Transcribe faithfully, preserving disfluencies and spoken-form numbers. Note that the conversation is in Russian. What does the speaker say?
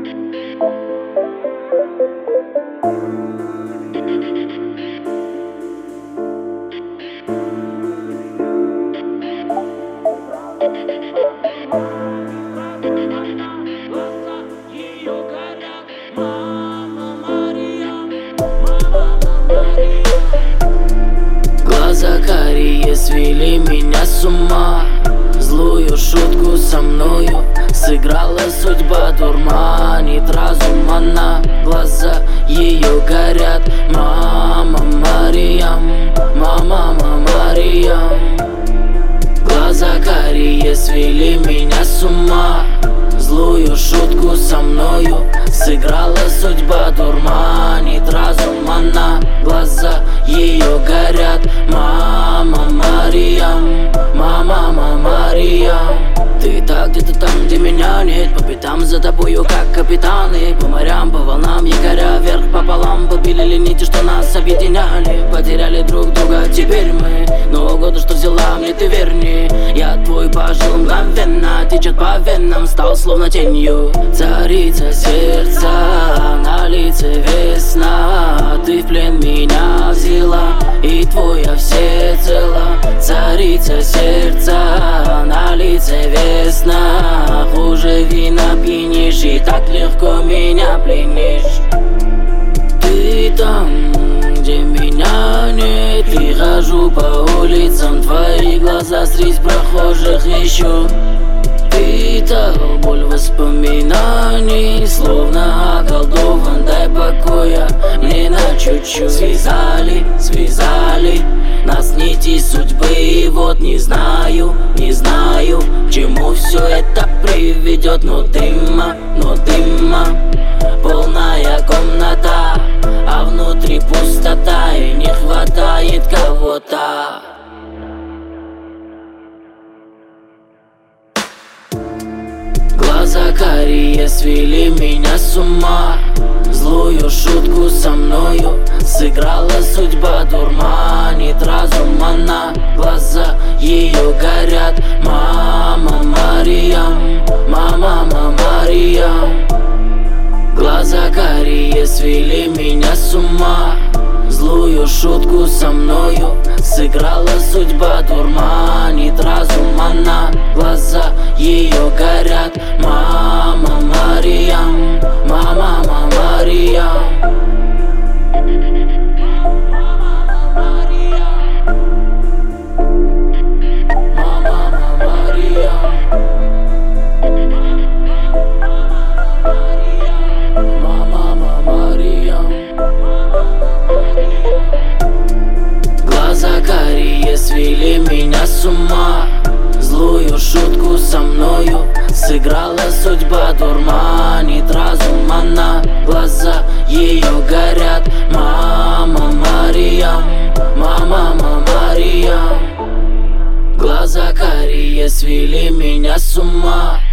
Глаза карие свели меня с ума. Злую шутку со мною сыграла судьба, дурманит разум она. Глаза ее горят, мама Мариям, мама Мариям. Глаза карие свели меня с ума. Злую шутку со мною сыграла судьба, дурманит разум она. Глаза ее горят, мама Мариям, мама Мариям. Ты так где-то там, где меня нет, по пятам за тобою, как капитаны. По морям, по волнам, якоря вверх пополам. Попилили нити, что нас объединяли. Потеряли друг друга, теперь мы. Но годы, что взяла мне, ты верни. Я твой пожил мгновенно, течет по венам, стал словно тенью. Царица сердца, на лице весна. Ты в плен меня взяла, и твоя всецело. Царица сердца, на лице весна. Хуже вина пьянишь, и так легко меня пленишь. Ты там, где меня нет, и хожу по улицам, твои глаза среди прохожих ищу. Впитал боль воспоминаний, словно околдован, дай покоя мне на чуть-чуть. Связали, связали нас нити судьбы, и вот не знаю, не знаю, к чему все это приведет. Но дыма, но дыма, полная комната, а внутри пустота, и не хватает кого-то. Глаза карие свели меня с ума. Злую шутку со мною сыграла судьба, дурманит разум она. Глаза ее горят, мама Мариям, мама Мариям. Глаза карие свели меня с ума. Злую шутку со мною сыграла судьба, дурманит разум она. Глаза ее горят, мама Мариям, мама Мариям. Глаза карие свели меня с ума. Злую шутку со мною сыграла судьба, дурманит разум она. Глаза ее горят, мама Мариям, мама Мариям. Глаза карие свели меня с ума.